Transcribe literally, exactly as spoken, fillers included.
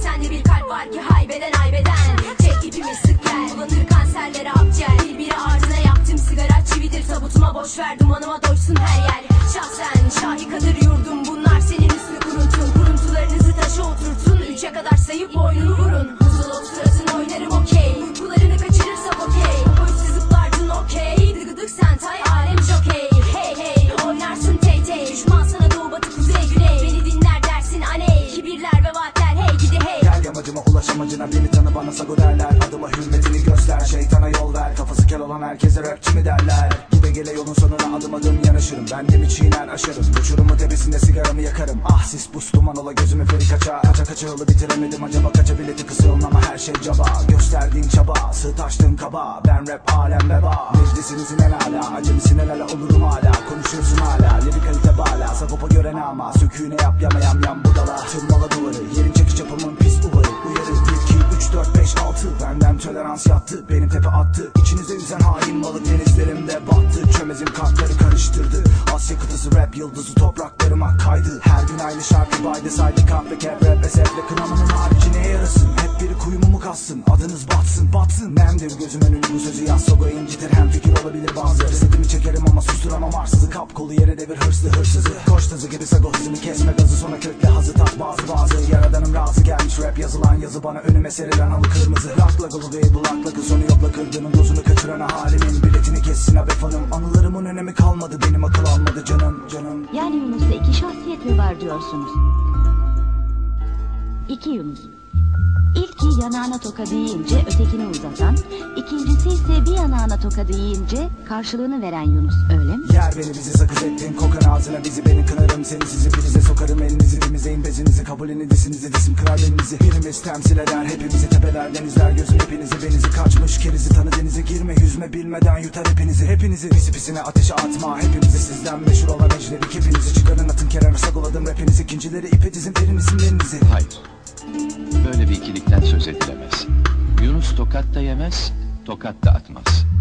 sende bir kalp var ki haybeden haybeden. Çek ipimi sık gel, bulanır kanserlere akciğer. Bir biri ardına yaktım sigara çividir tabutuma, boş ver dumanıma doysun her yer. Şahsen şahikadır yurdum, bunlar senin üstünü kuruntun. Kuruntularınızı taşa oturtun, üçe kadar sayıp boynunu vurun. Huzul ot suratını oynarım okey, uykularını kaçırırsak okey. Boyutsuz zıplardın okey, dıgıdık sentay alem jokey. Hey hey oynarsın tey tey, düşman sana doğu batı kuzey güney. Beni dinler dersin aney, kibirler ve vaatler hey gidi hey. Gel yamacıma ulaş amacına, beni tanı bana sago derler. Adıma hürmetini göster, şeytana yol ver. Kafası kel olan herkese rapçi mi derler. Gide gele yolun sonuna adım adım yanaşırım. Ben de mi çiğner aşarım, uçurumu tepesinde sigaramı yakarım. Ah sis buz duman ola gözümü feri kaça. Kaça kaça yolu bitiremedim acaba, kaça bileti kısılın ama her şey caba. Gösterdiğin çaba, sığ açtığın kaba. Ben rap alem veba, meclisinizin en hala. Acemisin el ala olurum hala, konuşuyorsun hala. Lirik kalite bala, sagopa gören ama. Söküğüne yap yama yam yam budala. Tırmala duvarı, yerin çekiş yapımın pis uvarı. Uyarı bir iki üç dört beş altı, benden tolerans yattı. Benim tepe attı, içinize yüzen hain balık denizlerimde battı. Çömezim kartları karıştırdı, Asya kıtası rap yıldızı topraklarıma kaydı. Her gün aynı şarkı baydı saydı, kahve kep rap esefle. Kınamanın harici neye yarasın, hep biri kuyumu mu kassın. Adınız batsın batsın, memdir gözüm önünü bu sözü yaz. Sogo incitir, hem fikir olabilir bazıları. Setimi çekerim ama susturamam arsızı. Kap kolu yere devir hırslı hırsızı. Koş tazı gibi sago hızını kesme gazı, sonra kökle hazı tat bazı bazı. Yaradanım razı gelmiş rap yazılan yazı bana, önüme serilen halı kırmızı. Rockla gulu değil bu lakla sonu yokla, kırdığının dozunu kaçıran halimin biletini kessin abi fanım. Anılarımın önemi kalmadı, benim akıl almadı canım canım. Yani Yunus'ta iki şahsiyet mi var diyorsunuz? İki Yunus. İlki yanağına toka deyince ötekini uzatan, ikincisi ise bir yanağına toka deyince karşılığını veren Yunus, öyle mi? Yer beni bizi sakız ettin, kokan ağzına bizi beni kınarım. Seni sizi prize sokarım, elinizi dimizeyin bezinizi. Kabulünü disinizi disim kırar belinizi. Birimiz temsil eder hepimizi, tepelerden izler gözüm hepinizi. Benizi kaçmış kerizi tanı denize girme, yüzme bilmeden yutar hepinizi. Hepinizi pisi pisine ateşe atma, hepinizi sizden meşhur olan ecnebi. Hepinizi çıkarın atın kenara, sagoladım rapinizi. İkincileri ipe dizin, verin isimlerinizi. Hayır. Böyle bir ikilikten söz edilemez. Yunus tokat da yemez, tokat da atmaz.